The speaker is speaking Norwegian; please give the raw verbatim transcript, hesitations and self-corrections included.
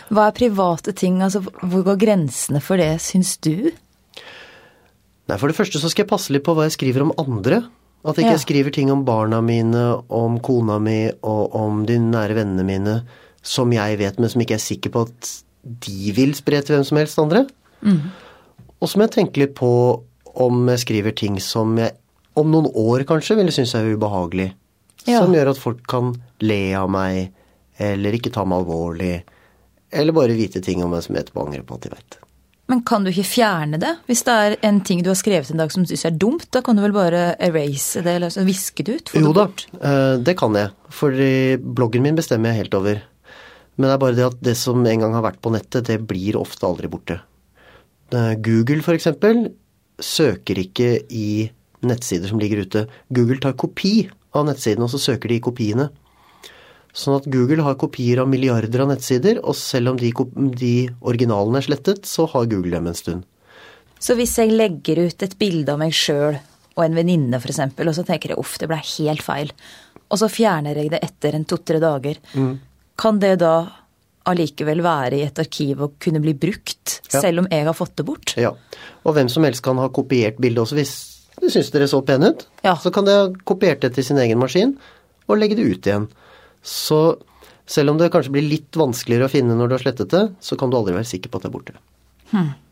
Hva er private ting? Altså, hvor går grensene for det, synes du? Nei, for det første så skal jeg passe litt på hva jeg skriver om andre. At ikke Ja. jeg skriver ting om barna mine, om kona mi og om de nære vennene mine som jeg vet, men som ikke er sikker på at de vil spre til hvem som helst andre. Mm. Og så må jeg tenke litt på om jeg skriver ting som jeg om noen år kanskje ville synes er ubehagelig. Ja. Som gjør at folk kan le av meg, eller ikke ta meg alvorlig, eller bare vite ting om meg som jeg etterpå angrer på at de vet. Men kan du ikke fjerne det? Hvis det er en ting du har skrevet en dag som du synes er dumt, da kan du vel bare erase det, eller altså viske det ut? Jo det da, bort? det kan jeg. For bloggen min bestemmer jeg helt over. Men det er bare det at det som en gang har vært på nettet, det blir ofte aldri borte. Google for eksempel søker ikke i nettsider som ligger ute. Google tar kopi av nettsiden, og så søker de i kopiene. Sånn at Google har kopier av milliarder av nettsider, og selv om de, de originalene er slettet, så har Google dem en stund. Så hvis jeg legger ut et bilde av meg selv, og en venninne for eksempel, og så tenker jeg, uff, det ble helt feil, og så fjerner jeg det etter en to-tre dager, mm. kan det da allikevel være i et arkiv og kunne bli brukt, ja. Selv om jeg har fått det bort? Ja, og hvem som helst kan ha kopiert bildet også. Hvis du synes dere så pen ut, ja. Så kan de ha kopiert det til sin egen maskin og legge det ut igjen. Så selv om det kanskje blir litt vanskeligere å finne når du har slettet det, så kan du aldri være sikker på at det er borte. Hmm.